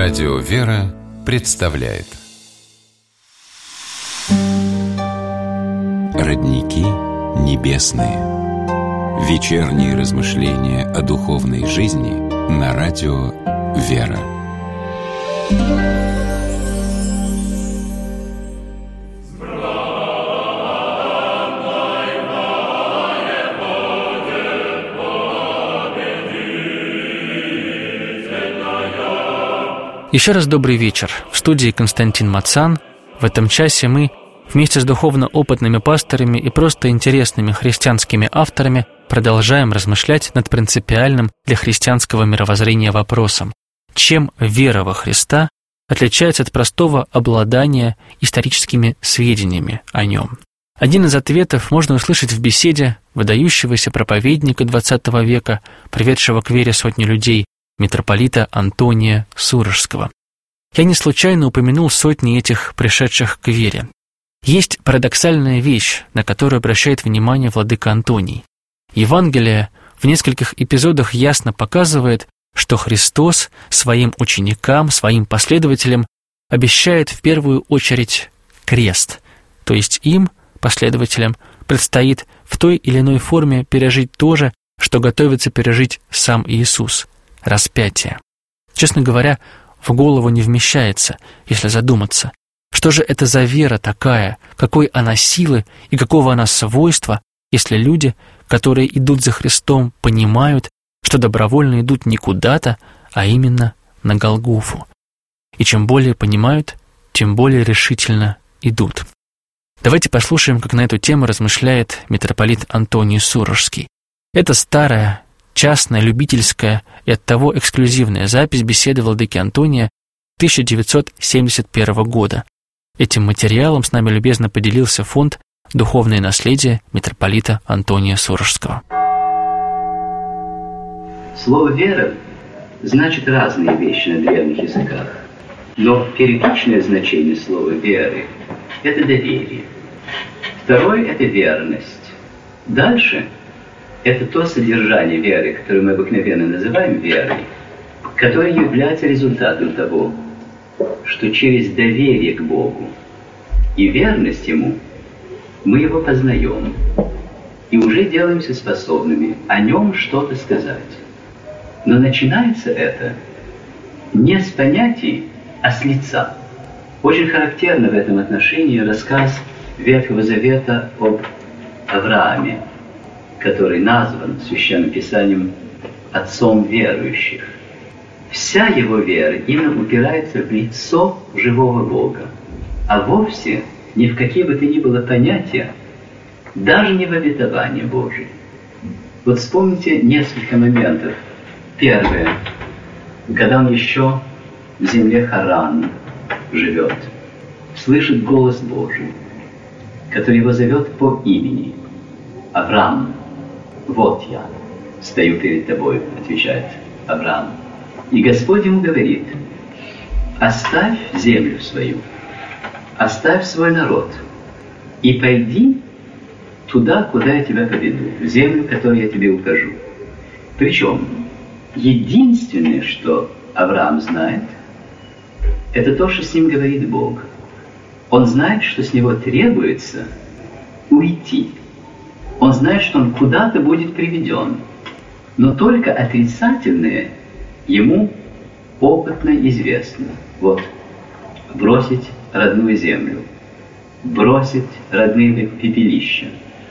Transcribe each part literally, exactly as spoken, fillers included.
Радио «Вера» представляет Родники небесные. Вечерние размышления о духовной жизни на радио «Вера». Еще раз добрый вечер. В студии Константин Мацан. В этом часе мы вместе с духовно опытными пасторами и просто интересными христианскими авторами продолжаем размышлять над принципиальным для христианского мировоззрения вопросом: чем вера во Христа отличается от простого обладания историческими сведениями о Нем? Один из ответов можно услышать в беседе выдающегося проповедника двадцатого века, приведшего к вере сотни людей, митрополита Антония Сурожского. Я не случайно упомянул сотни этих пришедших к вере. Есть парадоксальная вещь, на которую обращает внимание владыка Антоний. Евангелие в нескольких эпизодах ясно показывает, что Христос своим ученикам, своим последователям обещает в первую очередь крест, то есть им, последователям, предстоит в той или иной форме пережить то же, что готовится пережить сам Иисус – распятие. Честно говоря, в голову не вмещается, если задуматься. Что же это за вера такая, какой она силы и какого она свойства, если люди, которые идут за Христом, понимают, что добровольно идут не куда-то, а именно на Голгофу. И чем более понимают, тем более решительно идут. Давайте послушаем, как на эту тему размышляет митрополит Антоний Сурожский. Это старая, частная, любительская и оттого эксклюзивная запись беседы владыки Антония тысяча девятьсот семьдесят первого года. Этим материалом с нами любезно поделился фонд «Духовное наследие» митрополита Антония Сурожского. Слово «вера» значит разные вещи на древних языках, но первичное значение слова «веры» — это доверие. Второе — это верность. Дальше — это то содержание веры, которое мы обыкновенно называем верой, которое является результатом того, что через доверие к Богу и верность Ему мы Его познаем и уже делаемся способными о Нем что-то сказать. Но начинается это не с понятий, а с лица. Очень характерно в этом отношении рассказ Ветхого Завета об Аврааме, который назван Священным Писанием отцом верующих. Вся его вера именно упирается в лицо живого Бога, а вовсе ни в какие бы то ни было понятия, даже не в обетование Божие. Вот вспомните несколько моментов. Первое, когда он еще в земле Харан живет, слышит голос Божий, который его зовет по имени: Авраам. «Вот я, стою перед тобой», — отвечает Авраам. И Господь ему говорит: «Оставь землю свою, оставь свой народ и пойди туда, куда я тебя поведу, в землю, которую я тебе укажу». Причем единственное, что Авраам знает, это то, что с ним говорит Бог. Он знает, что с него требуется уйти. Он знает, что он куда-то будет приведен, но только отрицательное ему опытно известно. Вот, бросить родную землю, бросить родные пепелища,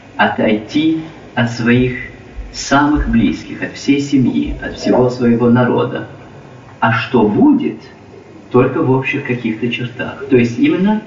отойти от своих самых близких, от всей семьи, от всего своего народа. А что будет, только в общих каких-то чертах. То есть именно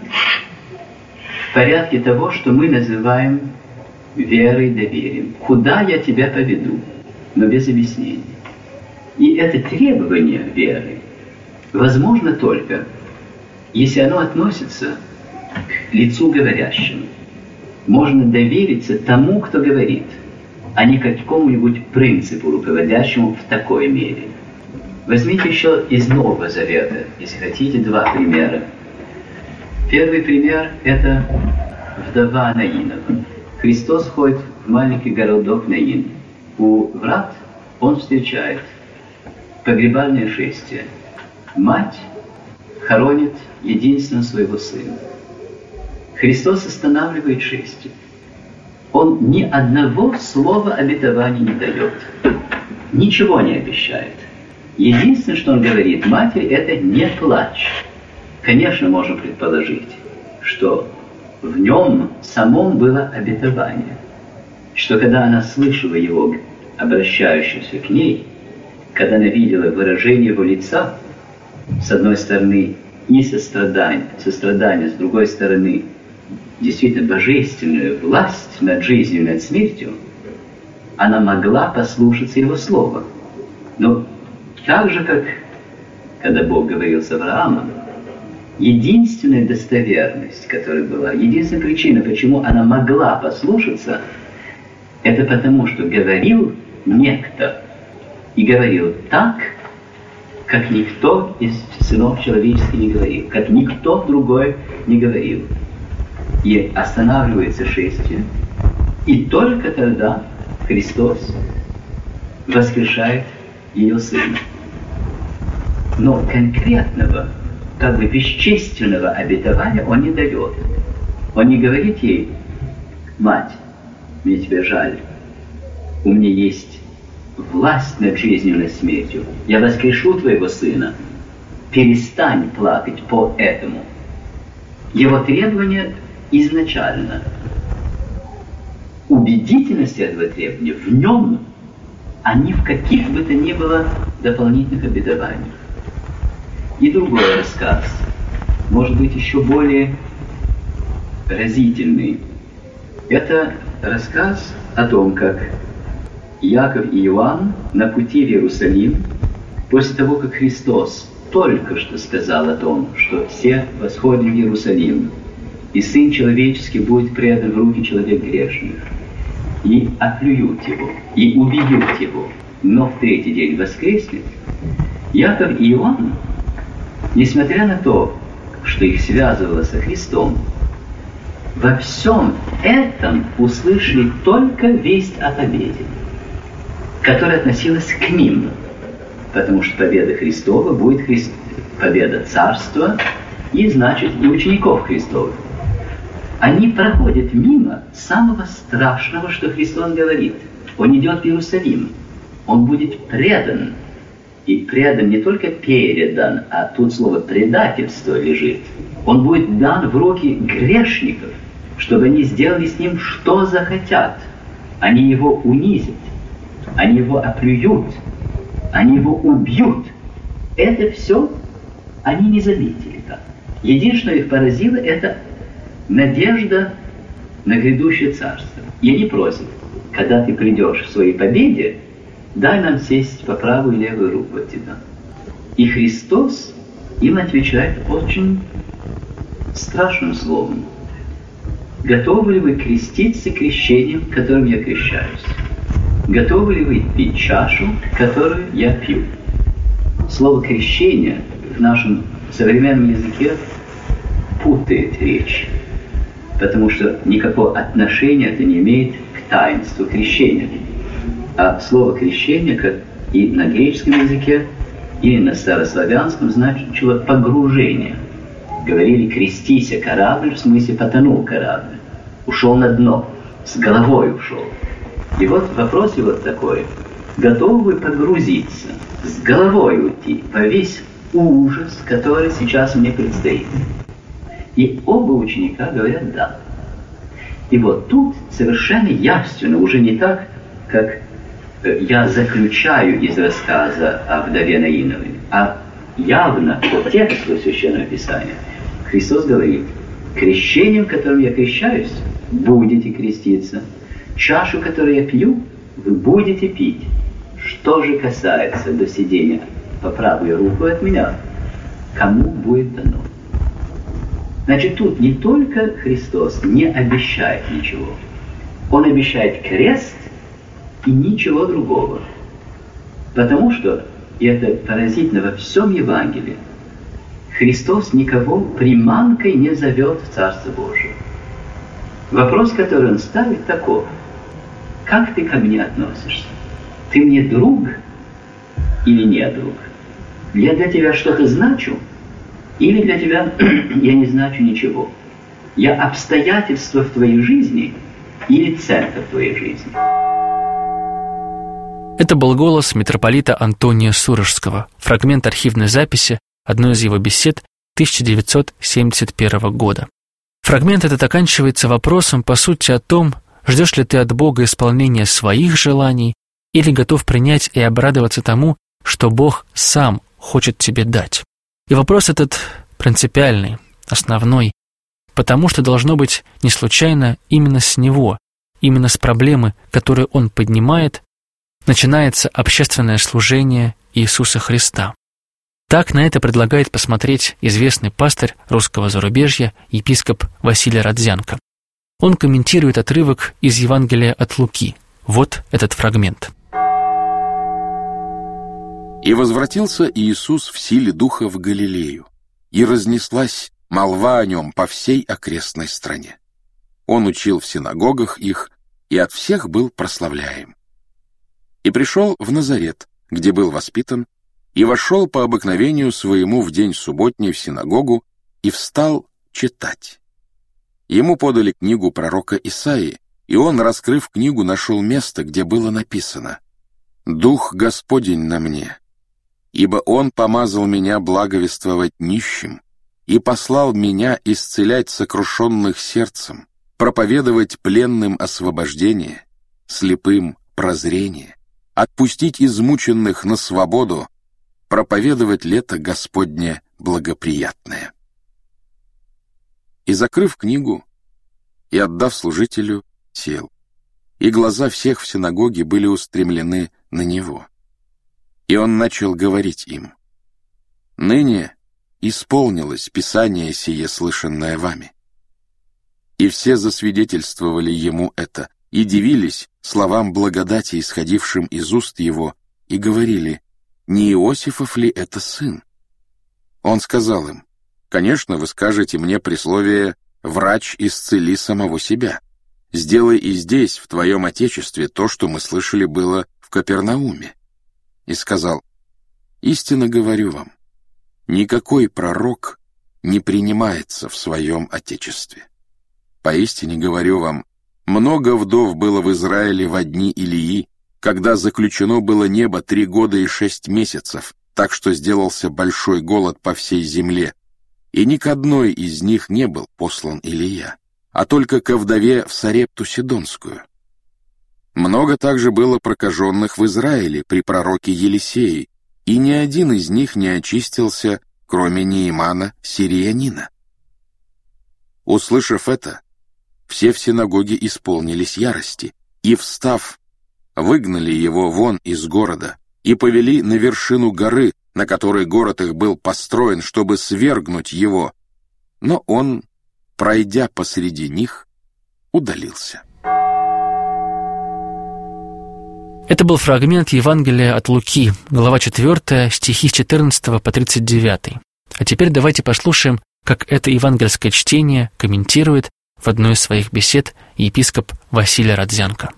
в порядке того, что мы называем верой и доверием. Куда я тебя поведу, но без объяснения. И это требование веры возможно только, если оно относится к лицу говорящему. Можно довериться тому, кто говорит, а не какому-нибудь принципу, руководящему в такой мере. Возьмите еще из Нового Завета, если хотите, два примера. Первый пример – это вдова Наинова. Христос входит в маленький городок Наин. У врат он встречает погребальное шествие. Мать хоронит единственного своего сына. Христос останавливает шествие. Он ни одного слова обетования не дает. Ничего не обещает. Единственное, что он говорит матери, это не плачь. Конечно, можем предположить, что в нем самом было обетование. Что когда она слышала его, обращающегося к ней, когда она видела выражение его лица, с одной стороны, не сострадание, сострадание, с другой стороны, действительно божественную власть над жизнью и над смертью, она могла послушаться его слова. Но так же, как когда Бог говорил с Авраамом, единственная достоверность, которая была, единственная причина, почему она могла послушаться, это потому, что говорил некто, и говорил так, как никто из сынов человеческих не говорил, как никто другой не говорил. И останавливается шествие, и только тогда Христос воскрешает ее сына. Но конкретного, как бы бесчисленного обетования он не дает. Он не говорит ей: мать, мне тебя жаль, у меня есть власть над жизнью и над смертью, я воскрешу твоего сына, перестань плакать по этому. Его требование изначально. Убедительность этого требования в нем, а не в каких бы то ни было дополнительных обетованиях. И другой рассказ, может быть, еще более разительный. Это рассказ о том, как Яков и Иоанн на пути в Иерусалим, после того, как Христос только что сказал о том, что все восходим в Иерусалим, и Сын Человеческий будет предан в руки человек грешных, и оплюют его, и убьют его, но в третий день воскреснет. Яков и Иоанн, несмотря на то, что их связывало со Христом, во всем этом услышали только весть о победе, которая относилась к ним, потому что победа Христова будет Христ... победа Царства, и значит и учеников Христовых. Они проходят мимо самого страшного, что Христос говорит. Он идет в Иерусалим, он будет предан. И предан не только передан, а тут слово предательство лежит. Он будет дан в руки грешников, чтобы они сделали с ним что захотят. Они его унизят, они его оплюют, они его убьют. Это все они не заметили так. Единственное, что их поразило, это надежда на грядущее царство. И они просят: когда ты придешь в своей победе, дай нам сесть по правую и левую руку от тебя. И Христос им отвечает очень страшным словом: готовы ли вы креститься крещением, которым я крещаюсь? Готовы ли вы пить чашу, которую я пью? Слово крещение в нашем современном языке путает речь, потому что никакого отношения это не имеет к таинству крещения. А слово крещение, как и на греческом языке, и на старославянском, значило погружение. Говорили: крестися корабль, в смысле потонул корабль, ушел на дно, с головой ушел. И вот вопрос вот такой: готовы вы погрузиться, с головой уйти по весь ужас, который сейчас мне предстоит? И оба ученика говорят да. И вот тут совершенно явственно, уже не так, как я заключаю из рассказа о вдове Наиновой, а явно по тексту Священного Писания Христос говорит: крещением, которым я крещаюсь, будете креститься, чашу, которую я пью, вы будете пить. Что же касается до сидения по правую руку от меня, кому будет дано? Значит, тут не только Христос не обещает ничего, Он обещает крест и ничего другого. Потому что, и это поразительно во всем Евангелии, Христос никого приманкой не зовет в Царство Божие. Вопрос, который Он ставит, таков: как ты ко мне относишься? Ты мне друг или не друг? Я для тебя что-то значу Или для тебя я не значу ничего. Я обстоятельство в твоей жизни или центр твоей жизни. Это был голос митрополита Антония Сурожского, фрагмент архивной записи одной из его бесед тысяча девятьсот семьдесят первого года. Фрагмент этот оканчивается вопросом, по сути, о том, ждешь ли ты от Бога исполнения своих желаний или готов принять и обрадоваться тому, что Бог сам хочет тебе дать. И вопрос этот принципиальный, основной, потому что должно быть не случайно именно с него, именно с проблемы, которую он поднимает, начинается общественное служение Иисуса Христа. Так на это предлагает посмотреть известный пастырь русского зарубежья, епископ Василий Родзянко. Он комментирует отрывок из Евангелия от Луки. Вот этот фрагмент. «И возвратился Иисус в силе Духа в Галилею, и разнеслась молва о нем по всей окрестной стране. Он учил в синагогах их, и от всех был прославляем. И пришел в Назарет, где был воспитан, и вошел по обыкновению своему в день субботний в синагогу, и встал читать. Ему подали книгу пророка Исаии, и он, раскрыв книгу, нашел место, где было написано: «Дух Господень на мне, ибо Он помазал меня благовествовать нищим и послал меня исцелять сокрушенных сердцем, проповедовать пленным освобождение, слепым прозрение, отпустить измученных на свободу, проповедовать лето Господне благоприятное». И, закрыв книгу и отдав служителю, сел, и глаза всех в синагоге были устремлены на него. И он начал говорить им: «Ныне исполнилось Писание сие, слышанное вами». И все засвидетельствовали ему это, и дивились словам благодати, исходившим из уст его, и говорили: «Не Иосифов ли это сын?» Он сказал им: «Конечно, вы скажете мне присловие: врач, исцели самого себя. Сделай и здесь, в твоем отечестве, то, что мы слышали было в Капернауме». И сказал: «Истинно говорю вам, никакой пророк не принимается в своем отечестве. Поистине говорю вам, много вдов было в Израиле во дни Илии, когда заключено было небо три года и шесть месяцев, так что сделался большой голод по всей земле, и ни к одной из них не был послан Илия, а только ко вдове в Сарепту Сидонскую. Много также было прокаженных в Израиле при пророке Елисее, и ни один из них не очистился, кроме Неимана сириянина». Услышав это, все в синагоге исполнились ярости, и, встав, выгнали его вон из города и повели на вершину горы, на которой город их был построен, чтобы свергнуть его. Но он, пройдя посреди них, удалился. Это был фрагмент Евангелия от Луки, глава четвёртая, стихи с четырнадцатого по тридцать девятый. А теперь давайте послушаем, как это евангельское чтение комментирует в одной из своих бесед епископ Василий Родзянко.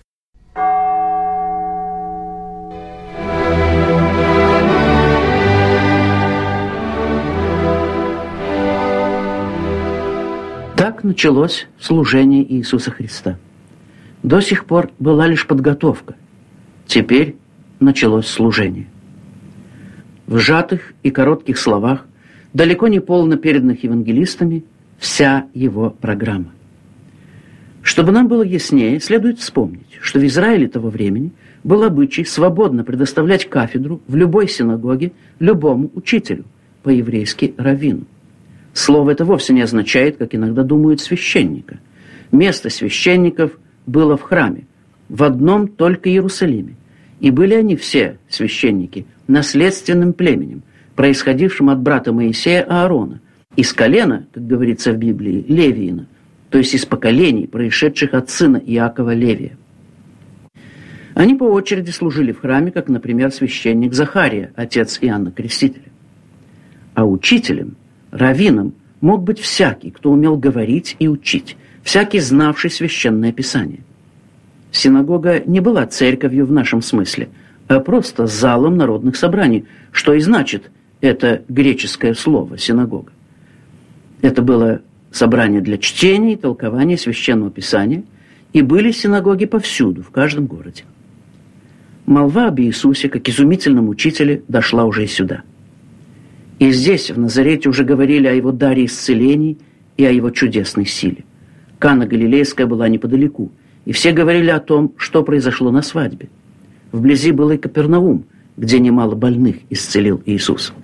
Так началось служение Иисуса Христа. До сих пор была лишь подготовка. Теперь началось служение. В сжатых и коротких словах, далеко не полно переданных евангелистами, вся его программа. Чтобы нам было яснее, следует вспомнить, что в Израиле того времени был обычай свободно предоставлять кафедру в любой синагоге любому учителю, по-еврейски раввину. Слово это вовсе не означает, как иногда думают, священника. Место священников было в храме, в одном только Иерусалиме. И были они все, священники, наследственным племенем, происходившим от брата Моисея Аарона, из колена, как говорится в Библии, Левиина, то есть из поколений, происшедших от сына Иакова Левия. Они по очереди служили в храме, как, например, священник Захария, отец Иоанна Крестителя. А учителем, раввином, мог быть всякий, кто умел говорить и учить, всякий, знавший священное писание. Синагога не была церковью в нашем смысле, а просто залом народных собраний, что и значит это греческое слово «синагога». Это было собрание для чтения и толкования Священного Писания, и были синагоги повсюду, в каждом городе. Молва об Иисусе, как изумительном учителе, дошла уже и сюда. И здесь, в Назарете, уже говорили о его даре исцелений и о его чудесной силе. Кана Галилейская была неподалеку, и все говорили о том, что произошло на свадьбе. Вблизи был и Капернаум, где немало больных исцелил Иисус.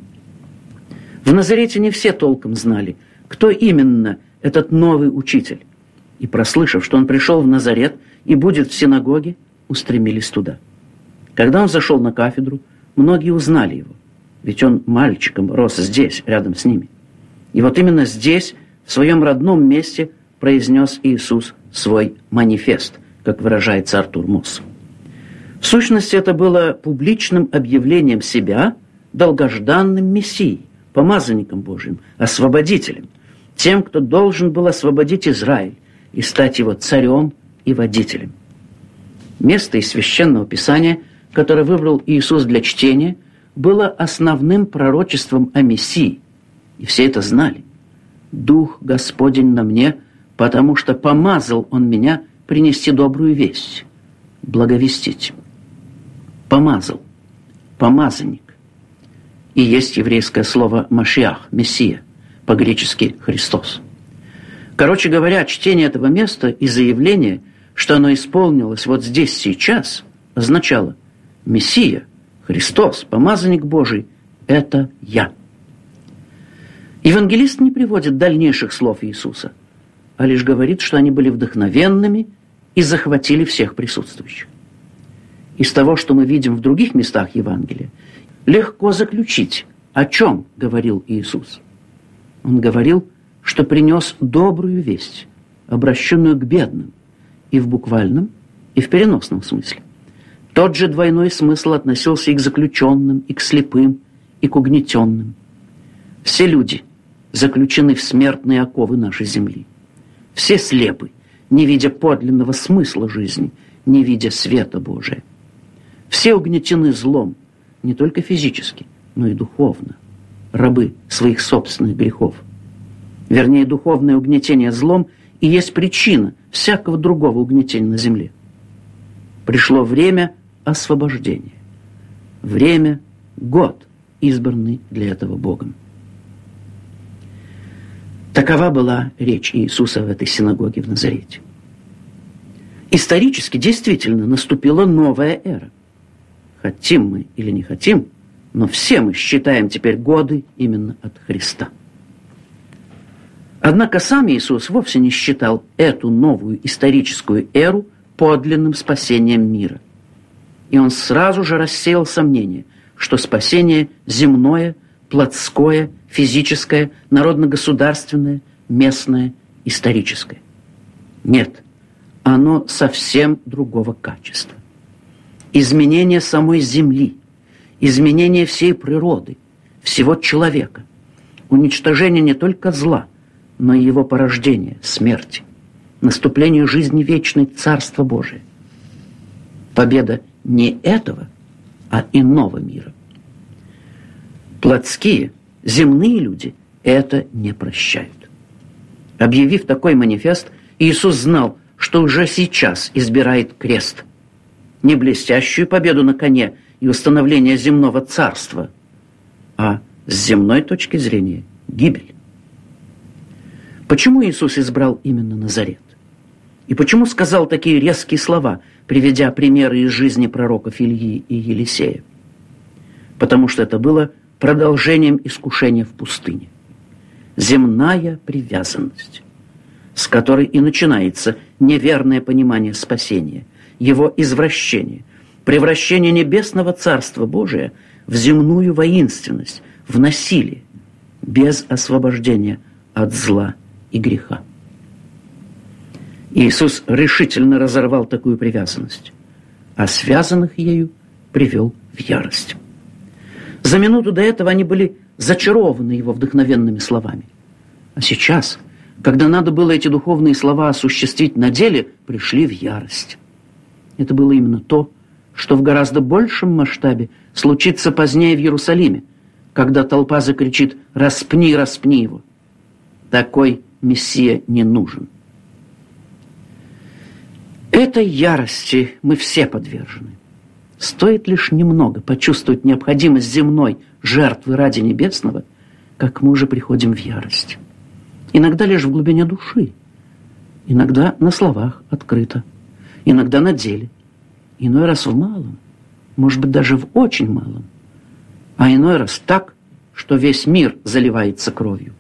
В Назарете не все толком знали, кто именно этот новый учитель. И, прослышав, что он пришел в Назарет и будет в синагоге, устремились туда. Когда он зашел на кафедру, многие узнали его, ведь он мальчиком рос здесь, рядом с ними. И вот именно здесь, в своем родном месте, произнес Иисус свой манифест, как выражается Артур Мосс. В сущности, это было публичным объявлением себя долгожданным Мессией, помазанником Божьим, освободителем, тем, кто должен был освободить Израиль и стать его царем и водителем. Место из Священного Писания, которое выбрал Иисус для чтения, было основным пророчеством о Мессии, и все это знали. «Дух Господень на мне, потому что помазал Он меня принести добрую весть, благовестить». Помазал, помазанник. И есть еврейское слово «машиах», «мессия», по-гречески «Христос». Короче говоря, чтение этого места и заявление, что оно исполнилось вот здесь сейчас, означало «Мессия», «Христос», «помазанник Божий» – это я. Евангелист не приводит дальнейших слов Иисуса, а лишь говорит, что они были вдохновенными и захватили всех присутствующих. Из того, что мы видим в других местах Евангелия, легко заключить, о чем говорил Иисус. Он говорил, что принес добрую весть, обращенную к бедным, и в буквальном, и в переносном смысле. Тот же двойной смысл относился и к заключенным, и к слепым, и к угнетенным. Все люди заключены в смертные оковы нашей земли. Все слепы, не видя подлинного смысла жизни, не видя света Божия. Все угнетены злом, не только физически, но и духовно, рабы своих собственных грехов. Вернее, духовное угнетение злом и есть причина всякого другого угнетения на земле. Пришло время освобождения. Время, год, избранный для этого Богом. Такова была речь Иисуса в этой синагоге в Назарете. Исторически действительно наступила новая эра. Хотим мы или не хотим, но все мы считаем теперь годы именно от Христа. Однако сам Иисус вовсе не считал эту новую историческую эру подлинным спасением мира. И он сразу же рассеял сомнения, что спасение земное, плотское, физическое, народно-государственное, местное, историческое. Нет, оно совсем другого качества. Изменение самой земли, изменение всей природы, всего человека, уничтожение не только зла, но и его порождение, смерти, наступление жизни вечной Царства Божия. Победа не этого, а иного мира. Плотские, земные люди это не прощают. Объявив такой манифест, Иисус знал, что уже сейчас избирает крест. Не блестящую победу на коне и установление земного царства, а с земной точки зрения гибель. Почему Иисус избрал именно Назарет? И почему сказал такие резкие слова, приведя примеры из жизни пророков Ильи и Елисея? Потому что это было продолжением искушения в пустыне. Земная привязанность, с которой и начинается неверное понимание спасения, его извращение, превращение небесного Царства Божия в земную воинственность, в насилие, без освобождения от зла и греха. Иисус решительно разорвал такую привязанность, а связанных ею привел в ярость. За минуту до этого они были зачарованы его вдохновенными словами. А сейчас, когда надо было эти духовные слова осуществить на деле, пришли в ярость. Это было именно то, что в гораздо большем масштабе случится позднее в Иерусалиме, когда толпа закричит «Распни, распни его!». такой Мессия не нужен. Этой ярости мы все подвержены. Стоит лишь немного почувствовать необходимость земной жертвы ради небесного, как мы уже приходим в ярость. Иногда лишь в глубине души, иногда на словах открыто, иногда на деле, иной раз в малом, может быть, даже в очень малом, а иной раз так, что весь мир заливается кровью.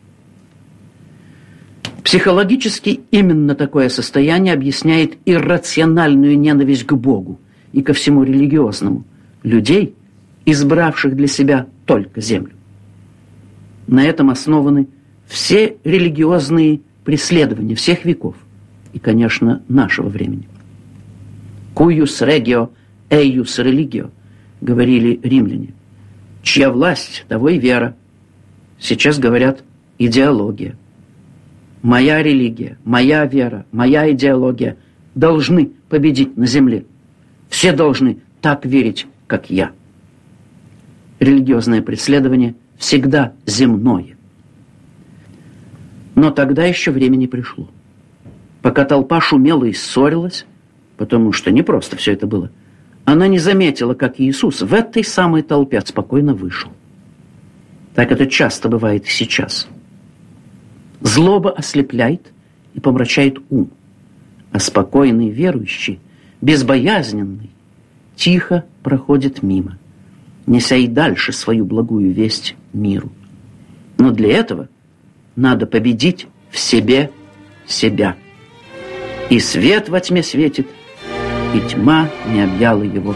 Психологически именно такое состояние объясняет иррациональную ненависть к Богу и ко всему религиозному людей, избравших для себя только землю. На этом основаны все религиозные преследования всех веков и, конечно, нашего времени. «Cuius regio, eius religio», говорили римляне. «Чья власть, того и вера». Сейчас говорят «идеология». Моя религия, моя вера, моя идеология должны победить на земле. Все должны так верить, как я. Религиозное преследование всегда земное. Но тогда еще время не пришло. Пока толпа шумела и ссорилась, потому что не просто все это было, она не заметила, как Иисус в этой самой толпе спокойно вышел. Так это часто бывает и сейчас. Злоба ослепляет и помрачает ум, а спокойный верующий, безбоязненный, тихо проходит мимо, неся и дальше свою благую весть миру. Но для этого надо победить в себе себя. И свет во тьме светит, и тьма не объяла его.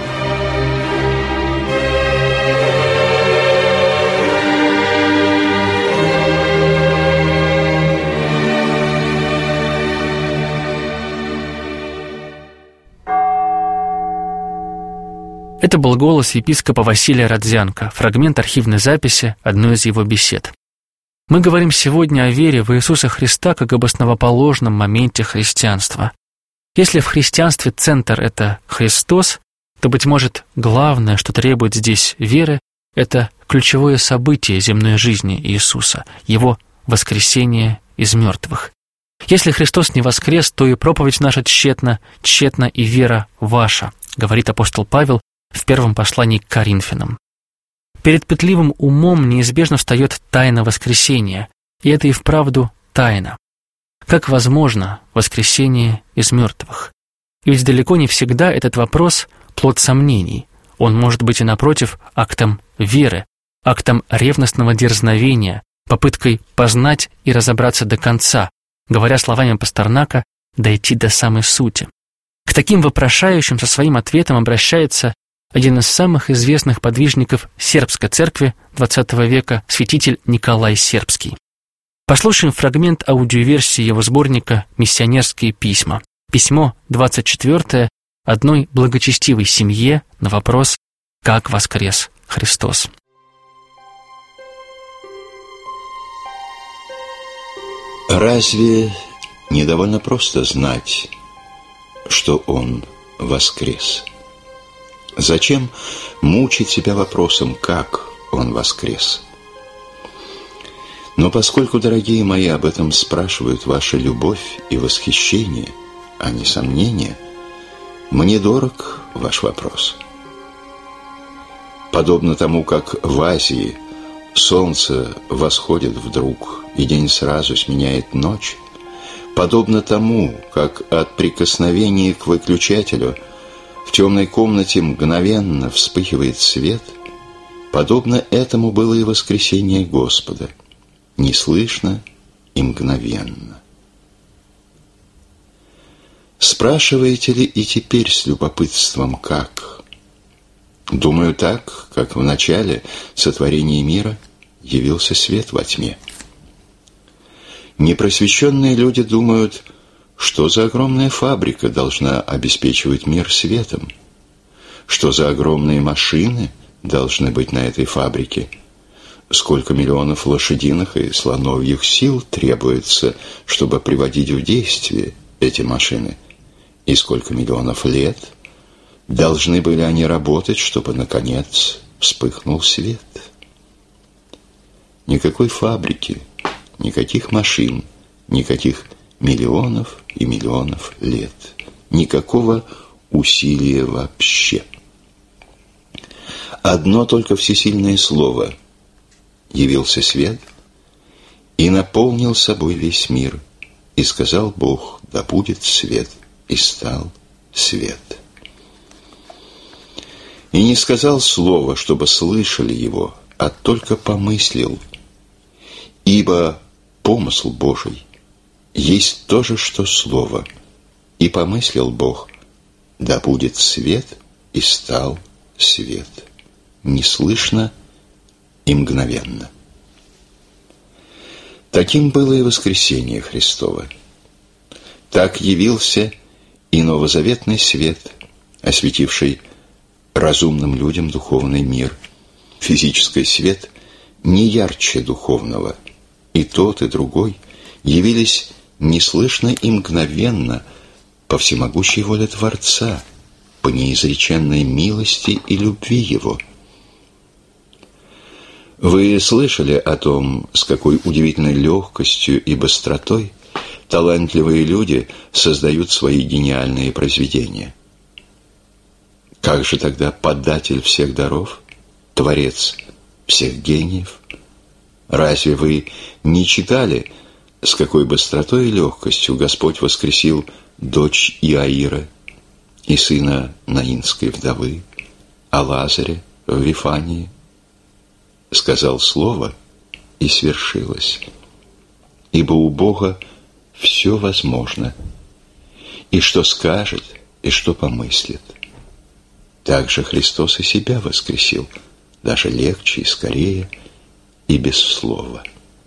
Это был голос епископа Василия Родзянко, фрагмент архивной записи одной из его бесед. Мы говорим сегодня о вере в Иисуса Христа как об основоположном моменте христианства. Если в христианстве центр — это Христос, то, быть может, главное, что требует здесь веры, это ключевое событие земной жизни Иисуса, Его воскресение из мертвых. Если Христос не воскрес, то и проповедь наша тщетна, тщетна и вера ваша, говорит апостол Павел в первом послании к Коринфянам. Перед пытливым умом неизбежно встает тайна воскресения, и это и вправду тайна. Как возможно воскресение из мертвых? И ведь далеко не всегда этот вопрос – плод сомнений. Он может быть и, напротив, актом веры, актом ревностного дерзновения, попыткой познать и разобраться до конца, говоря словами Пастернака, дойти до самой сути. К таким вопрошающим со своим ответом обращается один из самых известных подвижников сербской церкви двадцатого века, святитель Николай Сербский. Послушаем фрагмент аудиоверсии его сборника «Миссионерские письма». Письмо двадцать четвёртое одной благочестивой семье на вопрос «Как воскрес Христос?». Разве не довольно просто знать, что Он воскрес? Зачем мучить себя вопросом, как Он воскрес? Но поскольку, дорогие мои, об этом спрашивают ваша любовь и восхищение, а не сомнения, мне дорог ваш вопрос. Подобно тому, как в Азии солнце восходит вдруг, и день сразу сменяет ночь, подобно тому, как от прикосновения к выключателю в темной комнате мгновенно вспыхивает свет, подобно этому было и воскресение Господа, неслышно и мгновенно. Спрашиваете ли и теперь с любопытством, как? Думаю, так, как в начале сотворения мира явился свет во тьме. Непросвещенные люди думают, что за огромная фабрика должна обеспечивать мир светом, что за огромные машины должны быть на этой фабрике, сколько миллионов лошадиных и слоновьих сил требуется, чтобы приводить в действие эти машины, и сколько миллионов лет должны были они работать, чтобы, наконец, вспыхнул свет. Никакой фабрики никаких машин, никаких миллионов и миллионов лет, никакого усилия вообще. Одно только всесильное слово: явился свет и наполнил собой весь мир. И сказал Бог: да будет свет, и стал свет. И не сказал слова, чтобы слышали его, а только помыслил. Ибо помысл Божий есть то же, что слово. И помыслил Бог: да будет свет, и стал свет. Неслышно и мгновенно. Таким было и воскресение Христово. Так явился и новозаветный свет, осветивший разумным людям духовный мир. Физический свет не ярче духовного. И тот, и другой явились неслышно и мгновенно по всемогущей воле Творца, по неизреченной милости и любви Его. Вы слышали о том, с какой удивительной легкостью и быстротой талантливые люди создают свои гениальные произведения? Как же тогда податель всех даров, творец всех гениев? Разве вы не читали, с какой быстротой и легкостью Господь воскресил дочь Иаира и сына наинской вдовы, о Лазаре в Вифании? Сказал слово, и свершилось. Ибо у Бога все возможно, и что скажет, и что помыслит. Также Христос и себя воскресил, даже легче и скорее, и без слова.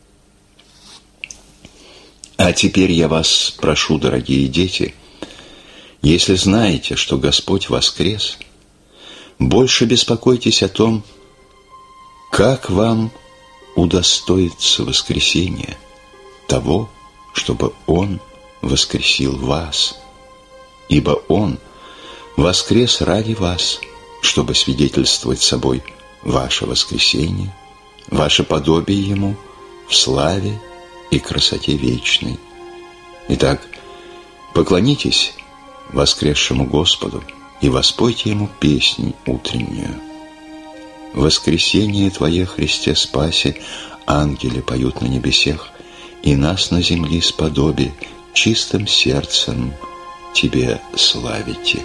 А теперь я вас прошу, дорогие дети, если знаете, что Господь воскрес, больше беспокойтесь о том, как вам удостоится воскресения того, чтобы Он воскресил вас? Ибо Он воскрес ради вас, чтобы свидетельствовать собой ваше воскресение, ваше подобие Ему в славе и красоте вечной. Итак, поклонитесь воскресшему Господу и воспойте Ему песнь утреннюю. Воскресение Твое, Христе Спасе, ангели поют на небесех, и нас на земле сподоби, чистым сердцем Тебе славите.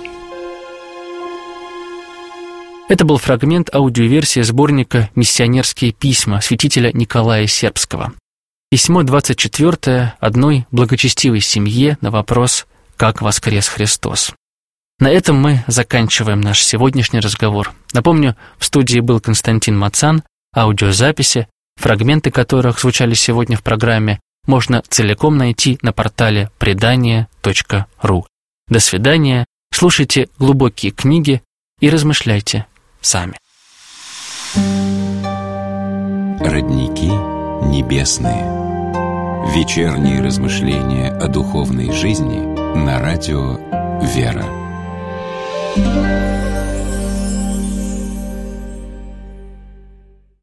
Это был фрагмент аудиоверсии сборника «Миссионерские письма» святителя Николая Сербского. Письмо двадцать четвёртое одной благочестивой семье на вопрос «Как воскрес Христос?». На этом мы заканчиваем наш сегодняшний разговор. Напомню, в студии был Константин Мацан. Аудиозаписи, фрагменты которых звучали сегодня в программе, можно целиком найти на портале предания точка ру. До свидания, слушайте глубокие книги и размышляйте сами. Родники небесные. Вечерние размышления о духовной жизни на радио «Вера». Thank you.